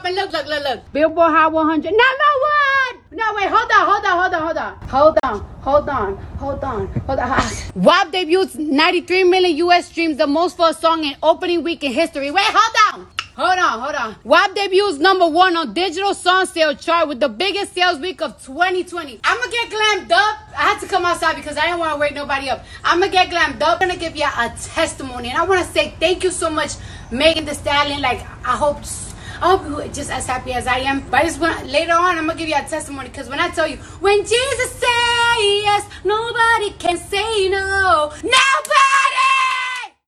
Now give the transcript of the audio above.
up and look. Billboard Hot 100, number one. No, wait, hold on. WAP debuts 93 million US streams, the most for a song in opening week in history. Wait, hold on. WAP debuts number one on digital song sale chart with the biggest sales week of 2020. I'm gonna get glammed up. I had to come outside because I didn't want to wake nobody up. I'm gonna get glammed up. I'm gonna give you a testimony, and I want to say thank you so much, Megan Thee Stallion. Like, I hope you're just as happy as I am. But I just want, later on, I'm gonna give you a testimony, because when I tell you, when Jesus says yes, nobody can say no. Now